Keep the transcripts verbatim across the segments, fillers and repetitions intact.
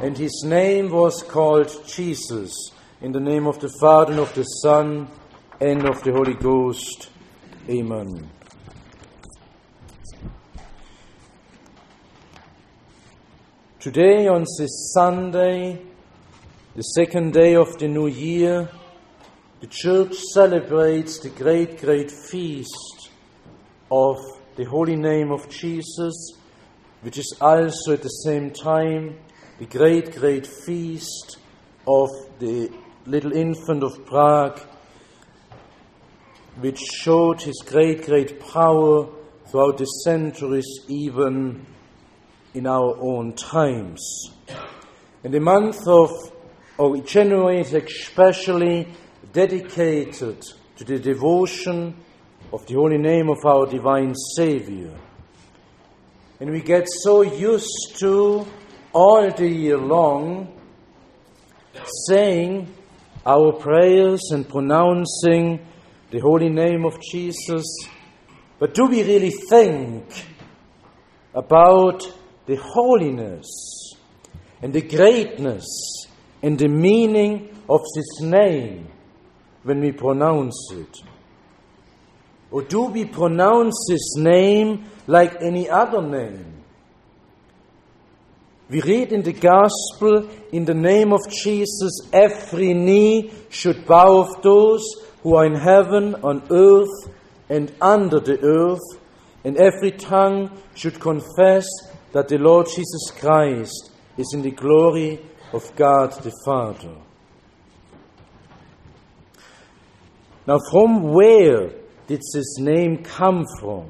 and his name was called Jesus. In the name of the Father, and of the Son, and of the Holy Ghost. Amen. Today, on this Sunday, the second day of the new year, the Church celebrates the great, great feast of the holy name of Jesus, which is also at the same time the great, great feast of the little infant of Prague, which showed his great, great power throughout the centuries, even in our own times. And the month of or January is especially dedicated to the devotion of the holy name of our divine Savior. And we get so used to all the year long saying our prayers and pronouncing the holy name of Jesus, but do we really think about the holiness and the greatness and the meaning of this name when we pronounce it? Or do we pronounce this name like any other name? We read in the Gospel, in the name of Jesus, every knee should bow of those who are in heaven, on earth, and under the earth, and every tongue should confess that the Lord Jesus Christ is in the glory of God the Father. Now, from where did this name come from?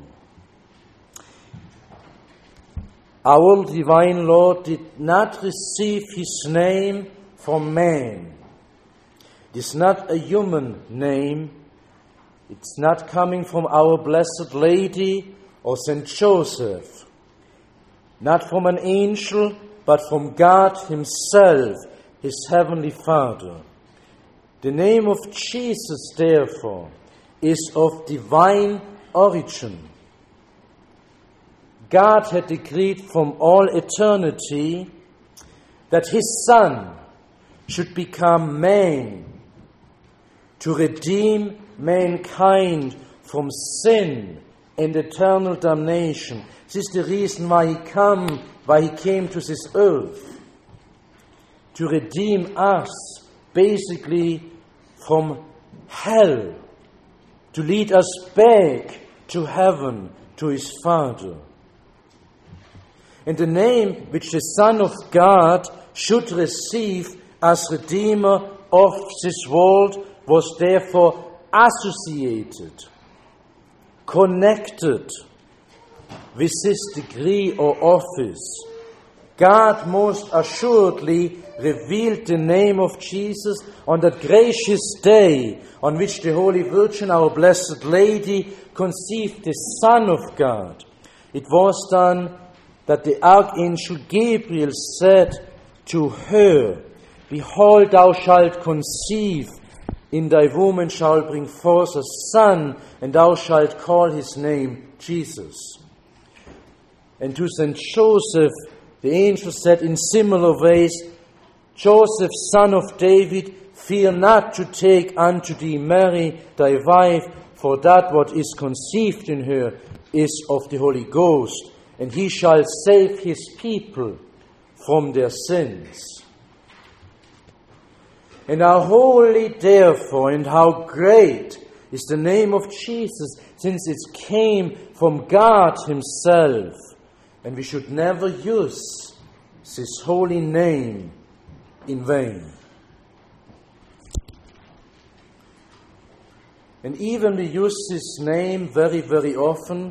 Our divine Lord did not receive his name from man. It is not a human name. It's not coming from our Blessed Lady or Saint Joseph. Not from an angel, but from God himself, his heavenly Father. The name of Jesus, therefore, is of divine origin. God had decreed from all eternity that his Son should become man to redeem mankind from sin and eternal damnation. This is the reason why he come, why he came to this earth, to redeem us basically from hell, to lead us back to heaven, to his Father. And the name which the Son of God should receive as Redeemer of this world was therefore associated, connected with this degree or office. God most assuredly revealed the name of Jesus on that gracious day on which the Holy Virgin, our Blessed Lady, conceived the Son of God. It was done that the Archangel Gabriel said to her, "Behold, thou shalt conceive, in thy womb and shalt bring forth a son, and thou shalt call his name Jesus." And to Saint Joseph, the angel said in similar ways, "Joseph, son of David, fear not to take unto thee Mary, thy wife, for that what is conceived in her is of the Holy Ghost, and he shall save his people from their sins." And how holy, therefore, and how great is the name of Jesus, since it came from God himself. And we should never use this holy name in vain. And even we use this name very, very often,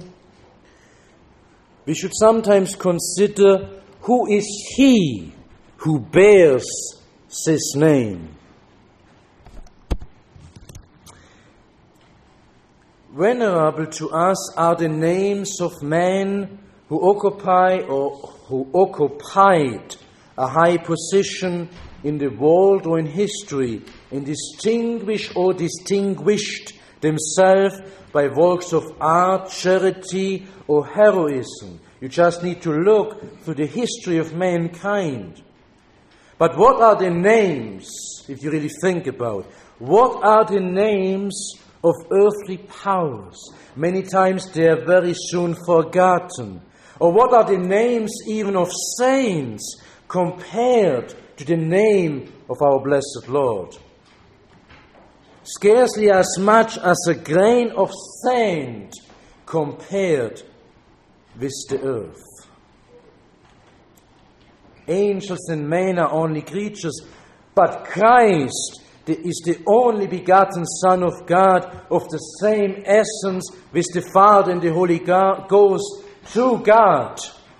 we should sometimes consider who is he who bears this name. Venerable to us are the names of men who occupy or who occupied a high position in the world or in history, and distinguish or distinguished themselves by works of art, charity, or heroism. You just need to look through the history of mankind. But what are the names, if you really think about it? What are the names of earthly powers? Many times they are very soon forgotten. Or what are the names even of saints compared to the name of our blessed Lord? Scarcely as much as a grain of sand compared with the earth. Angels and men are only creatures, but Christ is the only begotten Son of God, of the same essence with the Father and the Holy Ghost, true God.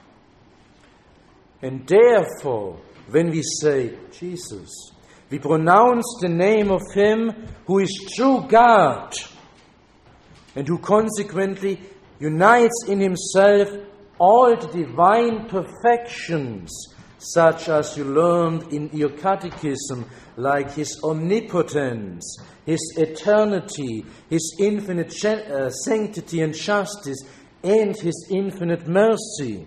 And therefore, when we say Jesus, we pronounce the name of Him who is true God and who consequently unites in Himself all the divine perfections, such as you learned in your catechism, like His omnipotence, His eternity, His infinite uh, sanctity and justice, and His infinite mercy.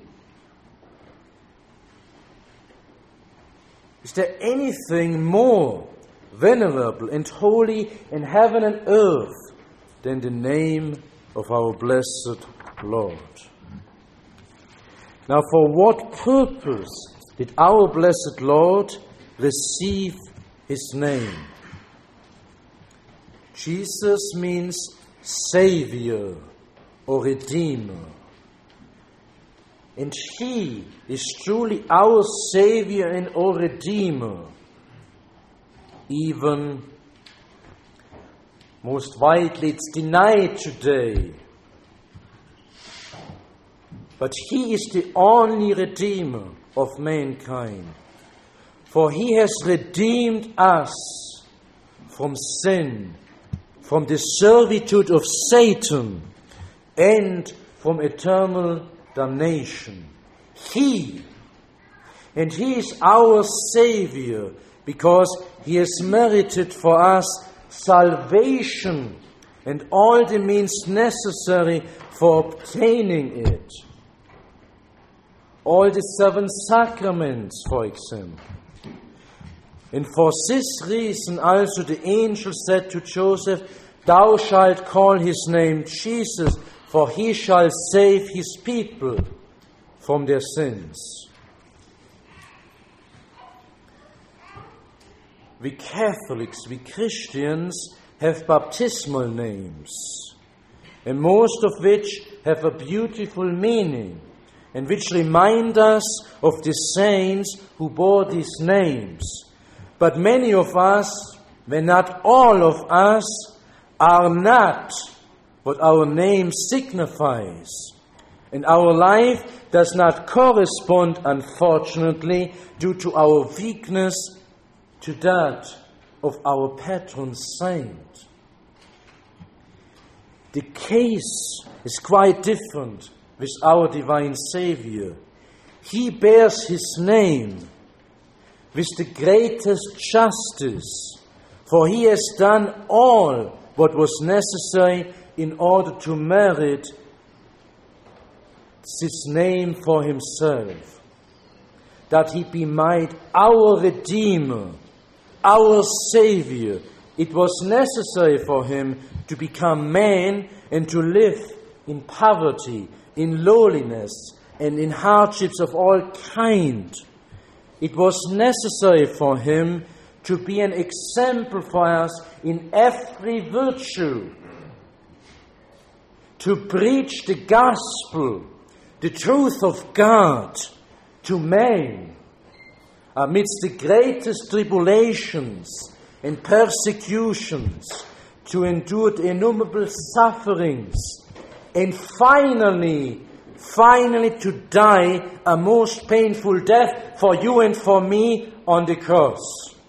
Is there anything more venerable and holy in heaven and earth than the name of our blessed Lord? Now, for what purpose did our blessed Lord receive His name? Jesus means Savior or Redeemer. And He is truly our Savior and our Redeemer. Even most widely it's denied today. But He is the only Redeemer of mankind. For He has redeemed us from sin, from the servitude of Satan, and from eternal damnation. He, and He is our Savior, because He has merited for us salvation and all the means necessary for obtaining it. All the seven sacraments, for example. And for this reason also the angel said to Joseph, "Thou shalt call His name Jesus, for He shall save His people from their sins." We Catholics, we Christians, have baptismal names, and most of which have a beautiful meaning, and which remind us of the saints who bore these names. But many of us, when not all of us, are not what our name signifies. And our life does not correspond, unfortunately, due to our weakness, to that of our patron saint. The case is quite different with our divine Savior. He bears His name with the greatest justice, for He has done all what was necessary in order to merit His name for Himself, that He be made our Redeemer, our Savior. It was necessary for Him to become man and to live in poverty, in lowliness, and in hardships of all kinds. It was necessary for Him to be an example for us in every virtue, to preach the gospel, the truth of God, to man, amidst the greatest tribulations and persecutions, to endure the innumerable sufferings, and finally, finally to die a most painful death for you and for me on the cross.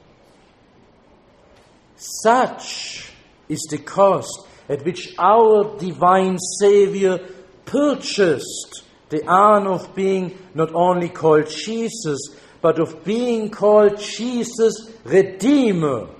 Such is the cost at which our divine Savior purchased the honor of being not only called Jesus, but of being called Jesus Redeemer.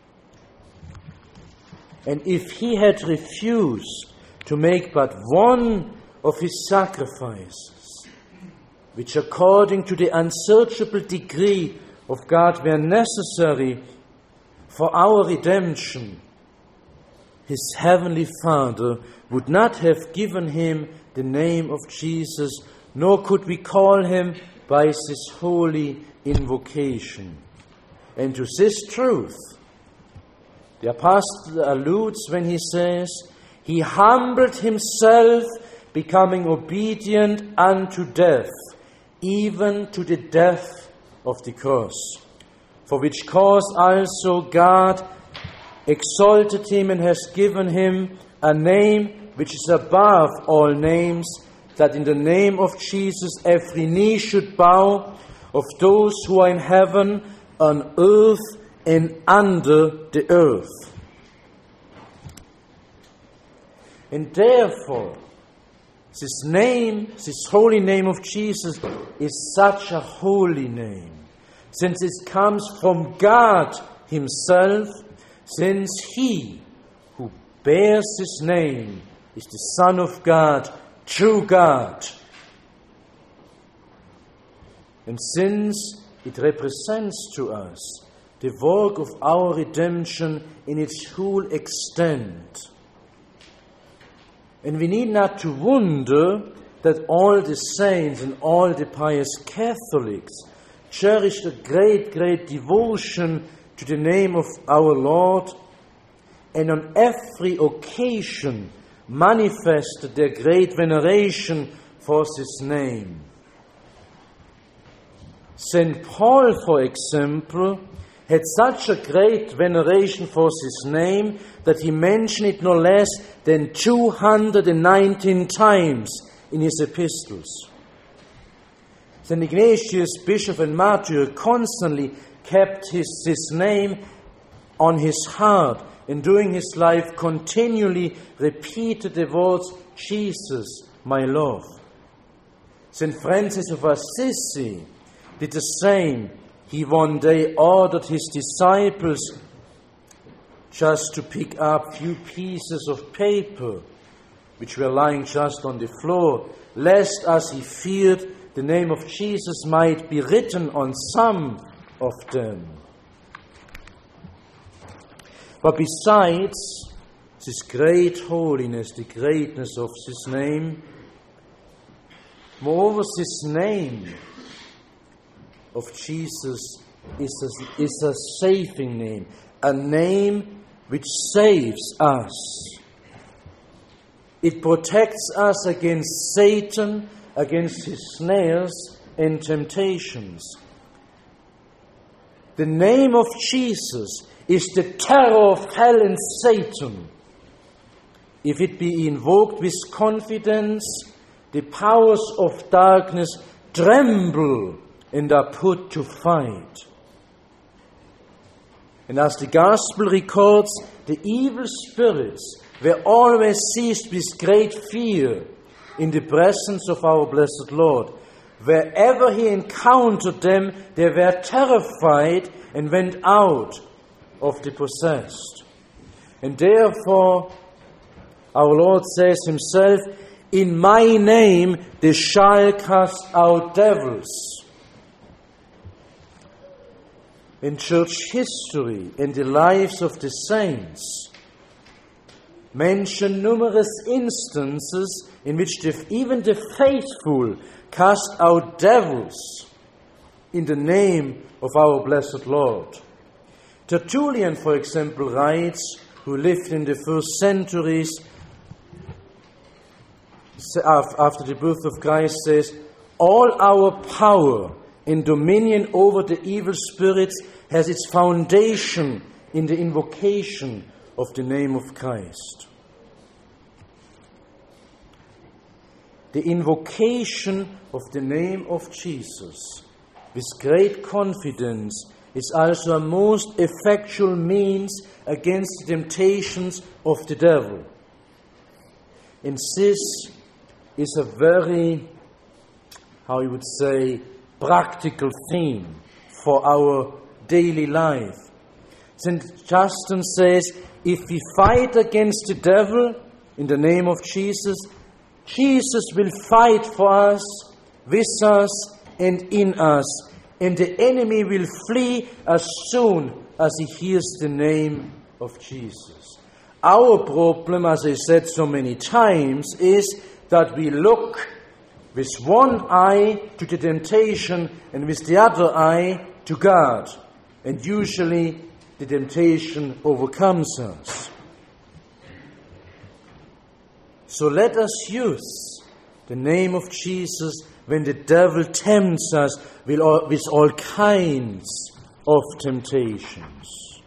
And if He had refused to make but one of His sacrifices, which according to the unsearchable decree of God were necessary for our redemption, His heavenly Father would not have given Him the name of Jesus, nor could we call Him by this holy invocation. And to this truth, the apostle alludes when he says, He humbled Himself, becoming obedient unto death, even to the death of the cross. For which cause also God exalted Him and has given Him a name which is above all names, that in the name of Jesus every knee should bow, of those who are in heaven, on earth, and under the earth. And therefore, this name, this holy name of Jesus, is such a holy name, since it comes from God Himself, since He who bears His name is the Son of God, true God. And since it represents to us the work of our redemption in its whole extent, and we need not to wonder that all the saints and all the pious Catholics cherished a great, great devotion to the name of our Lord, and on every occasion manifested their great veneration for this name. Saint Paul, for example, had such a great veneration for this name that he mentioned it no less than two hundred nineteen times in his epistles. Saint Ignatius, bishop and martyr, constantly kept his, this name on his heart, and during his life continually repeated the words, Jesus, my love. Saint Francis of Assisi did the same. He one day ordered his disciples just to pick up few pieces of paper which were lying just on the floor, lest, as he feared, the name of Jesus might be written on some of them. But besides this great holiness, the greatness of this name, moreover, this name of Jesus is a, is a saving name, a name which saves us. It protects us against Satan, against his snares and temptations. The name of Jesus is the terror of hell and Satan. If it be invoked with confidence, the powers of darkness tremble and are put to fight. And as the Gospel records, the evil spirits were always seized with great fear in the presence of our blessed Lord. Wherever he encountered them, they were terrified and went out of the possessed. And therefore, our Lord says himself, in my name they shall cast out devils. In church history and the lives of the saints mention numerous instances in which the, even the faithful cast out devils in the name of our blessed Lord. Tertullian, for example, writes, who lived in the first centuries after the birth of Christ, says, all our power and dominion over the evil spirits has its foundation in the invocation of the name of Christ. The invocation of the name of Jesus with great confidence is also a most effectual means against the temptations of the devil. And this is a very, how you would say, practical theme for our daily life. Saint Justin says, if we fight against the devil in the name of Jesus, Jesus will fight for us, with us, and in us, and the enemy will flee as soon as he hears the name of Jesus. Our problem, as I said so many times, is that we look with one eye to the temptation and with the other eye to God. And usually the temptation overcomes us. So let us use the name of Jesus when the devil tempts us with all, with all kinds of temptations.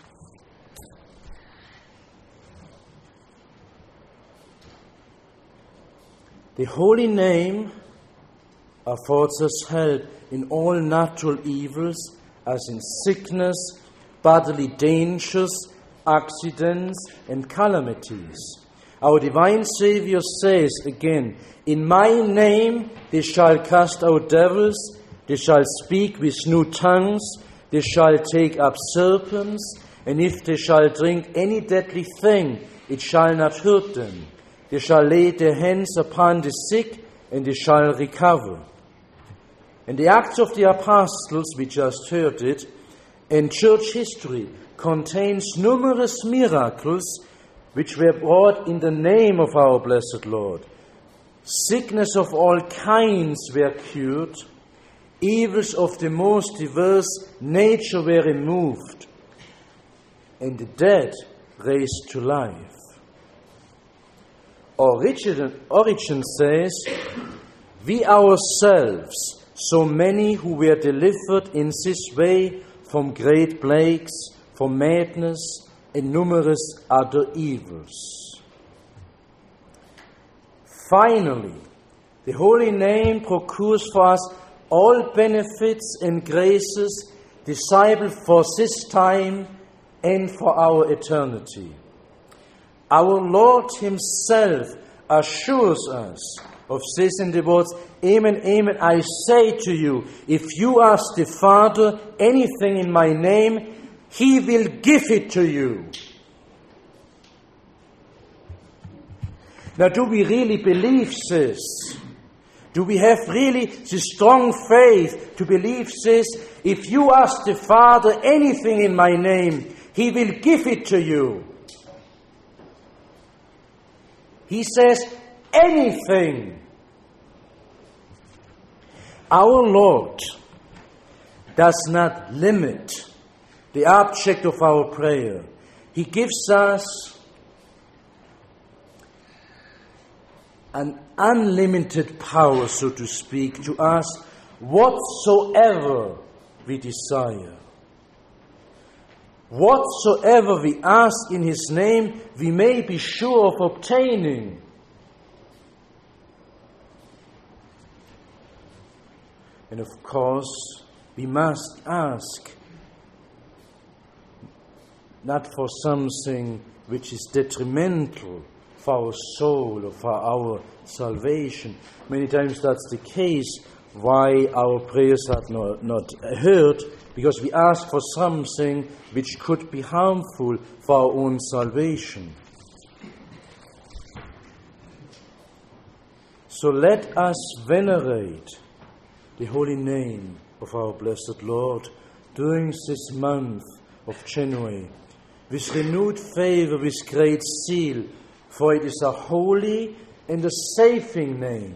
The holy name affords us help in all natural evils, as in sickness, bodily dangers, accidents, and calamities. Our divine Savior says again, "In my name they shall cast out devils, they shall speak with new tongues, they shall take up serpents, and if they shall drink any deadly thing, it shall not hurt them. They shall lay their hands upon the sick, and they shall recover." And the Acts of the Apostles, we just heard it, and church history contains numerous miracles which were brought in the name of our blessed Lord. Sickness of all kinds were cured, evils of the most diverse nature were removed, and the dead raised to life. Origen, Origen says, "We ourselves, so many who were delivered in this way from great plagues, from madness, and numerous other evils." Finally, the holy name procures for us all benefits and graces desirable for this time and for our eternity. Our Lord Himself assures us of this in the words, "Amen, amen, I say to you, if you ask the Father anything in my name, He will give it to you." Now, do we really believe this? Do we have really the strong faith to believe this? If you ask the Father anything in my name, He will give it to you. He says anything. Our Lord does not limit the object of our prayer. He gives us an unlimited power, so to speak, to ask whatsoever we desire. Whatsoever we ask in His name, we may be sure of obtaining. And of course, we must ask not for something which is detrimental for our soul or for our salvation. Many times that's the case why our prayers are not, not heard, because we ask for something which could be harmful for our own salvation. So let us venerate the holy name of our blessed Lord during this month of January with renewed favor, with great zeal, for it is a holy and a saving name.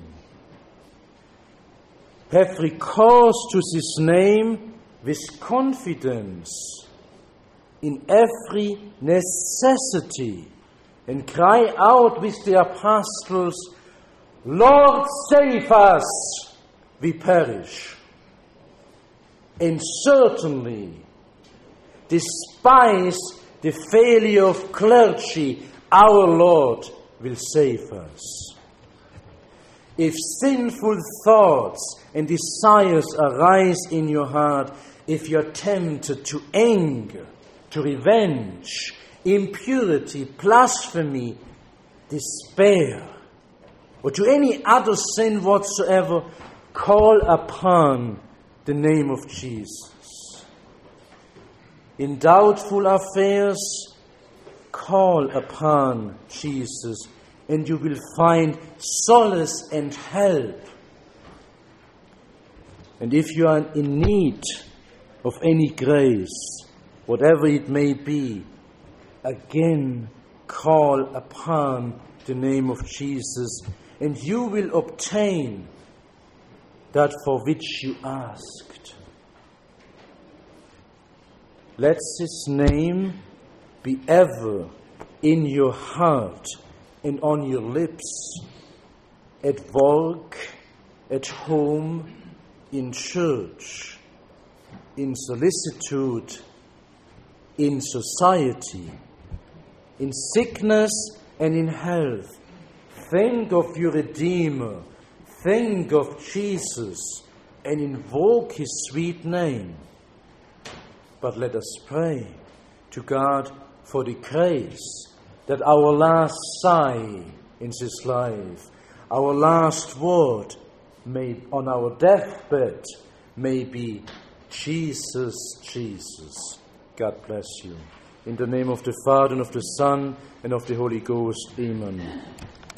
Have recourse to this name with confidence in every necessity, and cry out with the apostles, "Lord, save us, we perish." And certainly, despite the failure of clergy, our Lord will save us. If sinful thoughts and desires arise in your heart, if you're tempted to anger, to revenge, impurity, blasphemy, despair, or to any other sin whatsoever, call upon the name of Jesus. In doubtful affairs, call upon Jesus, and you will find solace and help. And if you are in need of any grace, whatever it may be, again call upon the name of Jesus, and you will obtain that for which you asked. Let His name be ever in your heart and on your lips, at work, at home, in church, in solicitude, in society, in sickness and in health. Think of your Redeemer, think of Jesus, and invoke His sweet name. But let us pray to God for the grace that our last sigh in this life, our last word may on our deathbed may be Jesus, Jesus. God bless you. In the name of the Father, and of the Son, and of the Holy Ghost. Amen.